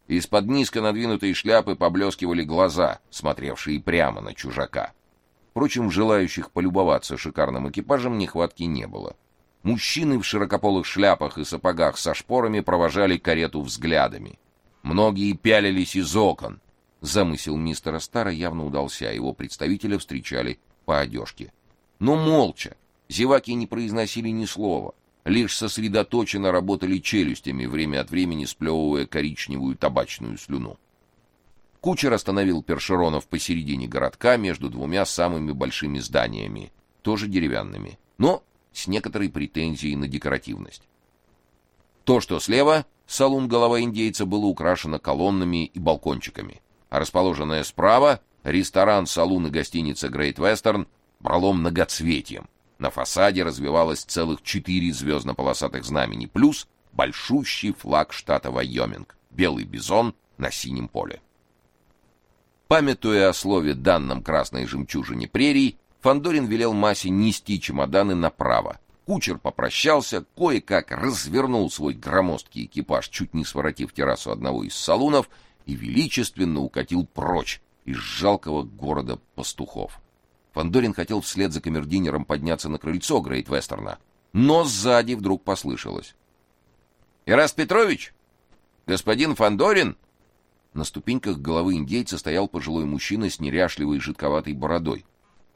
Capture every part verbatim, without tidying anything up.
Из-под низко надвинутой шляпы поблескивали глаза, смотревшие прямо на чужака. Впрочем, желающих полюбоваться шикарным экипажем нехватки не было. Мужчины в широкополых шляпах и сапогах со шпорами провожали карету взглядами. Многие пялились из окон. Замысел мистера Стара явно удался, его представителя встречали по одежке. Но молча. Зеваки не произносили ни слова, лишь сосредоточенно работали челюстями, время от времени сплевывая коричневую табачную слюну. Кучер остановил Першеронов посередине городка между двумя самыми большими зданиями, тоже деревянными, но с некоторой претензией на декоративность. То, что слева, салун «Голова индейца», было украшено колоннами и балкончиками, а расположенное справа, ресторан, салун и гостиница «Грейт Вестерн», брало многоцветием. На фасаде развивалось целых четыре звездно-полосатых знамени, плюс большущий флаг штата Вайоминг — белый бизон на синем поле. Памятуя о слове, данном красной жемчужине прерий, Фандорин велел Масе нести чемоданы направо. Кучер попрощался, кое-как развернул свой громоздкий экипаж, чуть не своротив террасу одного из салунов, и величественно укатил прочь из жалкого города пастухов. Фандорин хотел вслед за камердинером подняться на крыльцо Грейт Вестерна, но сзади вдруг послышалось: «Ираст Петрович! Господин Фандорин!» На ступеньках Головы индейца стоял пожилой мужчина с неряшливой жидковатой бородой.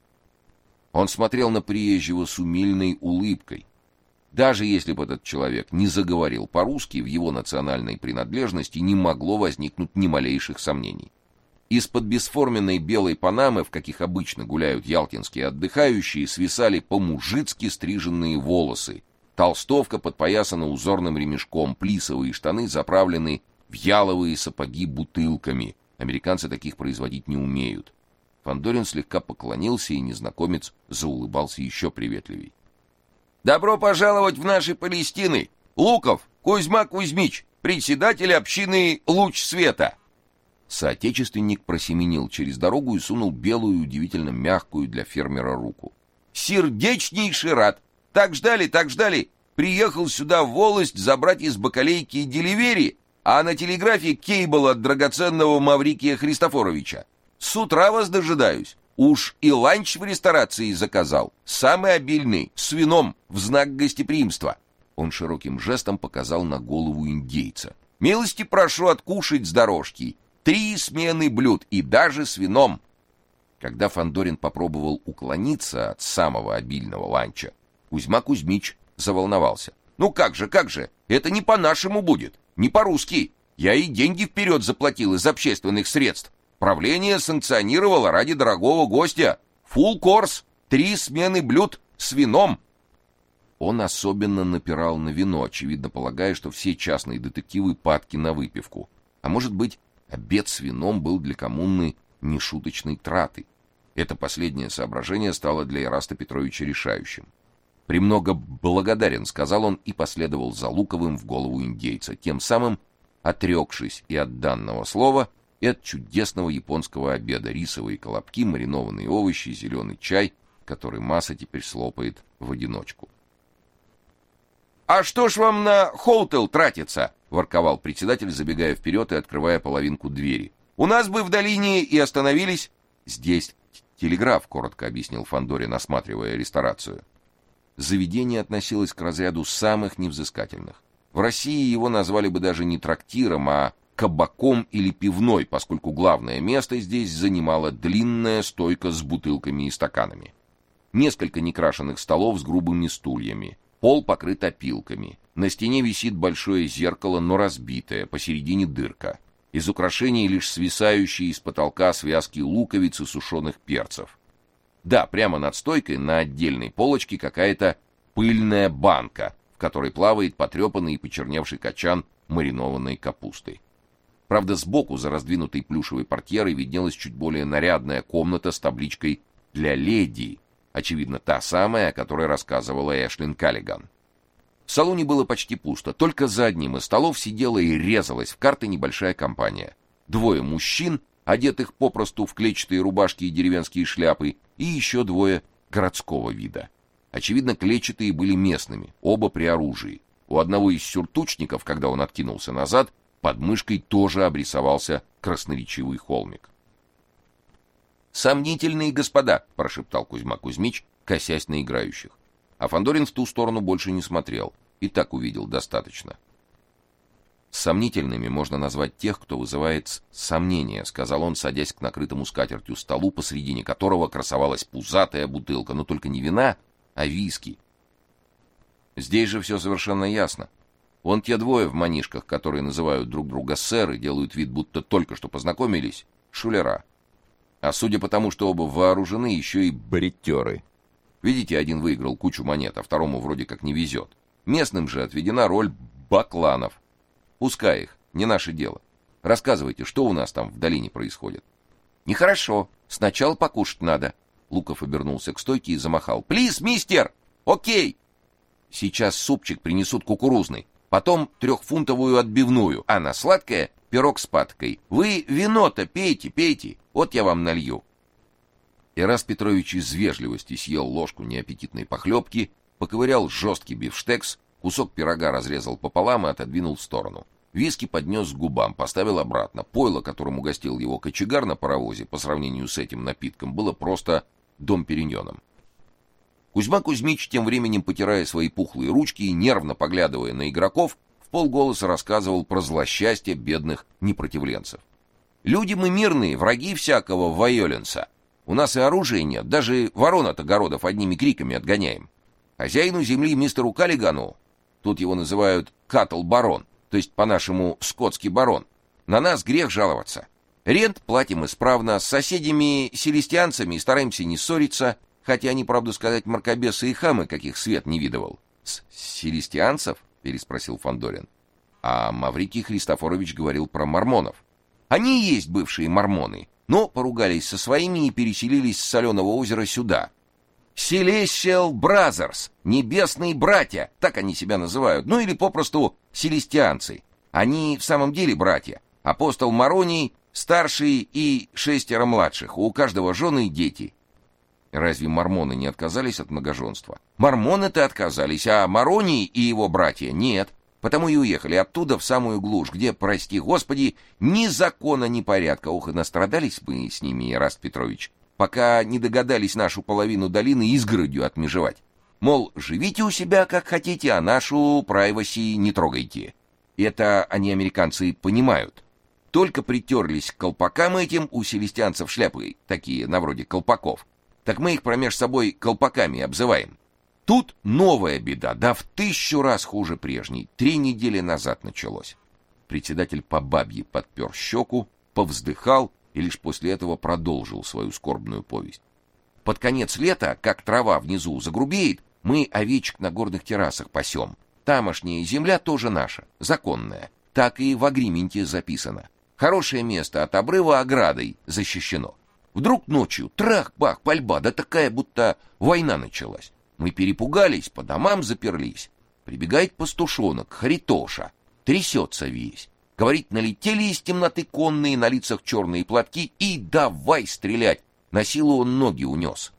Он смотрел на приезжего с умильной улыбкой. Даже если бы этот человек не заговорил по-русски, в его национальной принадлежности не могло возникнуть ни малейших сомнений. Из-под бесформенной белой панамы, в каких обычно гуляют ялтинские отдыхающие, свисали по-мужицки стриженные волосы. Толстовка подпоясана узорным ремешком, плисовые штаны заправлены в яловые сапоги бутылками. Американцы таких производить не умеют. Фандорин слегка поклонился, и незнакомец заулыбался еще приветливей. «Добро пожаловать в наши Палестины! Луков Кузьма Кузьмич, председатель общины «Луч света». Соотечественник просеменил через дорогу и сунул белую, удивительно мягкую для фермера руку. «Сердечнейший рад! Так ждали, так ждали! Приехал сюда в волость забрать из бакалейки деливери, а на телеграфе кейбл от драгоценного Маврикия Христофоровича. С утра вас дожидаюсь. Уж и ланч в ресторации заказал. Самый обильный, с вином, в знак гостеприимства». Он широким жестом показал на голову индейца. «Милости прошу откушать с дорожки. Три смены блюд, и даже с вином». Когда Фандорин попробовал уклониться от самого обильного ланча, Кузьма Кузьмич заволновался. «Ну как же, как же? Это не по-нашему будет, не по-русски. Я и деньги вперед заплатил из общественных средств. Правление санкционировало ради дорогого гостя. Фулл корс, три смены блюд с вином». Он особенно напирал на вино, очевидно полагая, что все частные детективы падки на выпивку. А может быть, обед с вином был для коммуны нешуточной тратой. Это последнее соображение стало для Ираста Петровича решающим. «Премного благодарен», — сказал он и последовал за Луковым в голову индейца, тем самым отрекшись и от данного слова, и от чудесного японского обеда: рисовые колобки, маринованные овощи, зеленый чай, который Маса теперь слопает в одиночку. «А что ж вам на хоутел тратиться?» — ворковал председатель, забегая вперед и открывая половинку двери. «У нас бы в долине и остановились». «Здесь телеграф», — коротко объяснил Фандорин, осматривая ресторацию. Заведение относилось к разряду самых невзыскательных. В России его назвали бы даже не трактиром, а кабаком или пивной, поскольку главное место здесь занимала длинная стойка с бутылками и стаканами. Несколько некрашенных столов с грубыми стульями. Пол покрыт опилками. На стене висит большое зеркало, но разбитое, посередине дырка. Из украшений лишь свисающие из потолка связки луковиц и сушеных перцев. Да, прямо над стойкой на отдельной полочке какая-то пыльная банка, в которой плавает потрепанный и почерневший качан маринованной капустой. Правда, сбоку, за раздвинутой плюшевой портьерой, виднелась чуть более нарядная комната с табличкой «Для леди», очевидно, та самая, о которой рассказывала Эшлин Каллиган. В салоне было почти пусто, только за одним из столов сидела и резалась в карты небольшая компания. Двое мужчин, одетых попросту в клетчатые рубашки и деревенские шляпы, и еще двое городского вида. Очевидно, клетчатые были местными, оба при оружии. У одного из сюртучников, когда он откинулся назад, Под мышкой тоже обрисовался красноречивый холмик. «Сомнительные господа», — прошептал Кузьма Кузьмич, косясь на играющих. А Фандорин в ту сторону больше не смотрел, и так увидел достаточно. «Сомнительными можно назвать тех, кто вызывает сомнения», — сказал он, садясь к накрытому скатертью столу, посредине которого красовалась пузатая бутылка, но только не вина, а виски. Здесь же все совершенно ясно. Вон те двое в манишках, которые называют друг друга сэр и делают вид, будто только что познакомились, шулера. А судя по тому, что оба вооружены, еще и бреттеры. Видите, один выиграл кучу монет, а второму вроде как не везет. Местным же отведена роль бакланов. Пускай их, не наше дело. Рассказывайте, что у нас там в долине происходит. Нехорошо, сначала покушать надо. Луков обернулся к стойке и замахал. Плиз, мистер! Окей! Сейчас супчик принесут кукурузный, потом трехфунтовую отбивную, а на сладкое пирог с паткой. Вы вино-то пейте, пейте, вот я вам налью. Эраст Петрович из вежливости съел ложку неаппетитной похлебки, поковырял жесткий бифштекс, кусок пирога разрезал пополам и отодвинул в сторону. Виски поднес к губам, поставил обратно. Пойло, которым угостил его кочегар на паровозе, по сравнению с этим напитком, было просто дом периньоном. Кузьма Кузьмич, тем временем потирая свои пухлые ручки и нервно поглядывая на игроков, вполголоса рассказывал про злосчастье бедных непротивленцев. «Люди мы мирные, враги всякого вайоленса. У нас и оружия нет, даже ворон от огородов одними криками отгоняем. Хозяину земли мистеру Каллигану, тут его называют каттл-барон, то есть по-нашему скотский барон, на нас грех жаловаться. Рент платим исправно, с соседями-селестианцами стараемся не ссориться, хотя они, правду сказать, мракобесы и хамы, каких свет не видывал». «С селестианцев?» — переспросил Фандорин. А Маврикий Христофорович говорил про мормонов. «Они и есть бывшие мормоны, но поругались со своими и переселились с Соленого озера сюда. Celestial Brothers, небесные братья, так они себя называют, ну или попросту селестианцы. Они в самом деле братья. Апостол Мароний, старший и шестеро младших, у каждого жены и дети». Разве мормоны не отказались от многоженства? Мормоны-то отказались, а Мароний и его братья нет. Потому и уехали оттуда в самую глушь, где, прости господи, ни закона, ни порядка. Ох, и настрадались мы с ними, Эраст Петрович, пока не догадались нашу половину долины изгородью отмежевать. Мол, живите у себя как хотите, а нашу прайваси не трогайте. Это они, американцы, понимают. Только притерлись к колпакам этим, у селестианцев шляпы такие, на вроде колпаков, так мы их промеж собой колпаками обзываем. Тут новая беда, да в тысячу раз хуже прежней. Три недели назад началось. Председатель по бабье подпер щеку, повздыхал и лишь после этого продолжил свою скорбную повесть. Под конец лета, как трава внизу загрубеет, мы овечек на горных террасах пасем. Тамошняя земля тоже наша, законная. Так и в агрименте записано. Хорошее место от обрыва оградой защищено. Вдруг ночью трах-бах, пальба, да такая, будто война началась. Мы перепугались, по домам заперлись. Прибегает пастушонок, Харитоша, трясется весь. Говорит, налетели из темноты конные, на лицах черные платки, и давай стрелять. На силу он ноги унес.